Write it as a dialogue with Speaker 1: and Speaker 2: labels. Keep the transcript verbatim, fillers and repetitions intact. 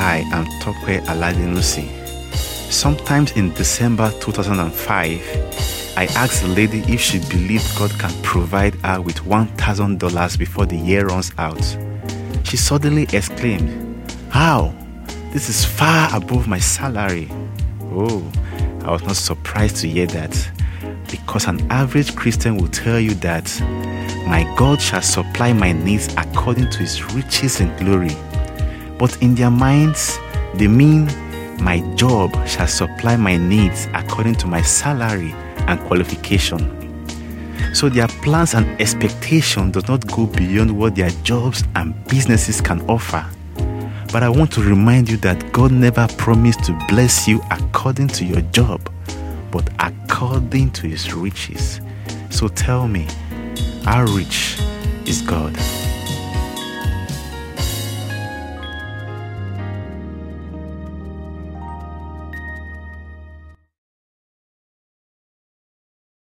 Speaker 1: Hi, I'm Tope Aladinusi. Sometimes in December two thousand five, I asked the lady if she believed God can provide her with one thousand dollars before the year runs out. She suddenly exclaimed, "How? This is far above my salary." Oh, I was not surprised to hear that, because an average Christian will tell you that my God shall supply my needs according to his riches and glory. But in their minds, they mean my job shall supply my needs according to my salary and qualification. So their plans and expectation does not go beyond what their jobs and businesses can offer. But I want to remind you that God never promised to bless you according to your job, but according to his riches. So tell me, how rich is God?